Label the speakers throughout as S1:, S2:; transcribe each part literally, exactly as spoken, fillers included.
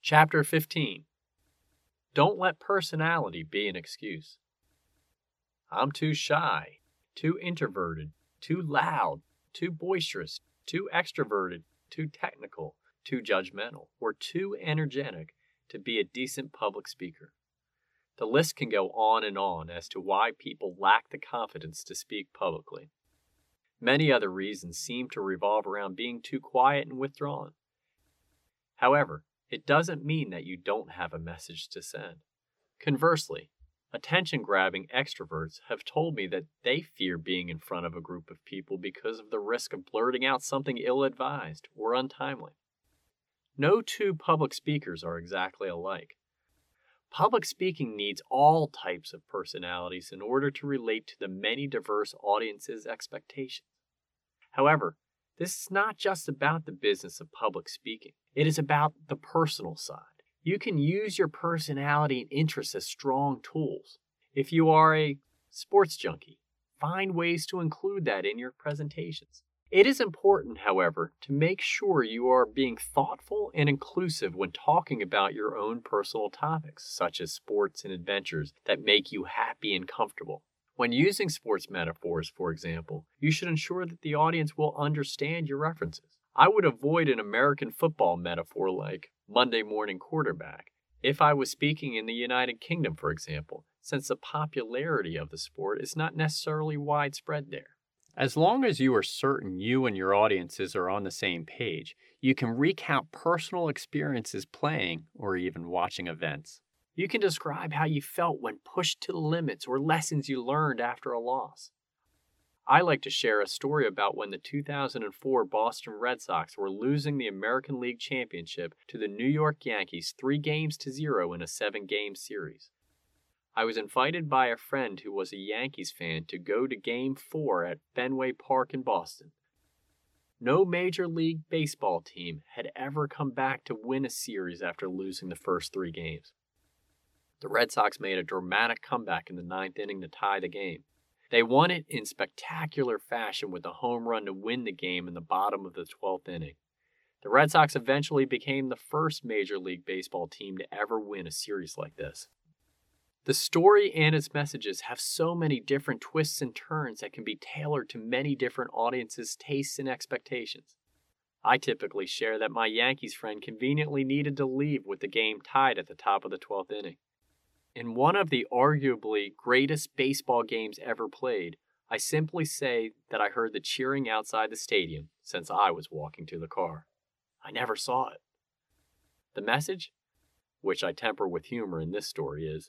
S1: Chapter fifteen. Don't let personality be an excuse. I'm too shy, too introverted, too loud, too boisterous, too extroverted, too technical, too judgmental, or too energetic to be a decent public speaker. The list can go on and on as to why people lack the confidence to speak publicly. Many other reasons seem to revolve around being too quiet and withdrawn. However, it doesn't mean that you don't have a message to send. Conversely, attention-grabbing extroverts have told me that they fear being in front of a group of people because of the risk of blurting out something ill-advised or untimely. No two public speakers are exactly alike. Public speaking needs all types of personalities in order to relate to the many diverse audiences' expectations. However, this is not just about the business of public speaking. It is about the personal side. You can use your personality and interests as strong tools. If you are a sports junkie, find ways to include that in your presentations. It is important, however, to make sure you are being thoughtful and inclusive when talking about your own personal topics, such as sports and adventures that make you happy and comfortable. When using sports metaphors, for example, you should ensure that the audience will understand your references. I would avoid an American football metaphor like Monday morning quarterback if I was speaking in the United Kingdom, for example, since the popularity of the sport is not necessarily widespread there. As long as you are certain you and your audiences are on the same page, you can recount personal experiences playing or even watching events. You can describe how you felt when pushed to the limits or lessons you learned after a loss. I like to share a story about when the two thousand four Boston Red Sox were losing the American League Championship to the New York Yankees three games to zero in a seven-game series. I was invited by a friend who was a Yankees fan to go to Game four at Fenway Park in Boston. No Major League Baseball team had ever come back to win a series after losing the first three games. The Red Sox made a dramatic comeback in the ninth inning to tie the game. They won it in spectacular fashion with a home run to win the game in the bottom of the twelfth inning. The Red Sox eventually became the first Major League Baseball team to ever win a series like this. The story and its messages have so many different twists and turns that can be tailored to many different audiences' tastes and expectations. I typically share that my Yankees friend conveniently needed to leave with the game tied at the top of the twelfth inning. In one of the arguably greatest baseball games ever played, I simply say that I heard the cheering outside the stadium since I was walking to the car. I never saw it. The message, which I temper with humor in this story, is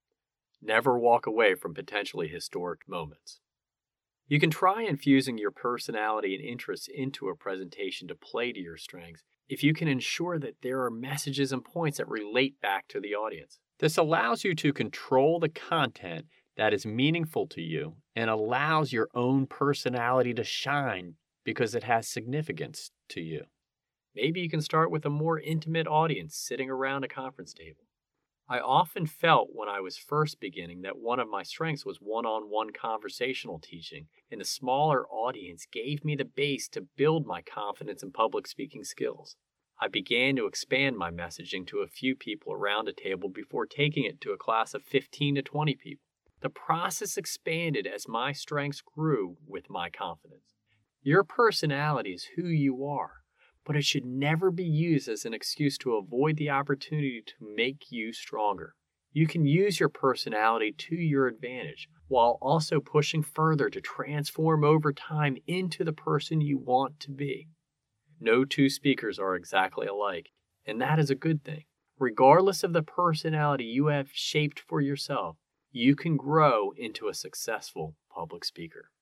S1: never walk away from potentially historic moments. You can try infusing your personality and interests into a presentation to play to your strengths if you can ensure that there are messages and points that relate back to the audience. This allows you to control the content that is meaningful to you and allows your own personality to shine because it has significance to you. Maybe you can start with a more intimate audience sitting around a conference table. I often felt when I was first beginning that one of my strengths was one-on-one conversational teaching, and a smaller audience gave me the base to build my confidence and public speaking skills. I began to expand my messaging to a few people around a table before taking it to a class of fifteen to twenty people. The process expanded as my strengths grew with my confidence. Your personality is who you are, but it should never be used as an excuse to avoid the opportunity to make you stronger. You can use your personality to your advantage while also pushing further to transform over time into the person you want to be. No two speakers are exactly alike, and that is a good thing. Regardless of the personality you have shaped for yourself, you can grow into a successful public speaker.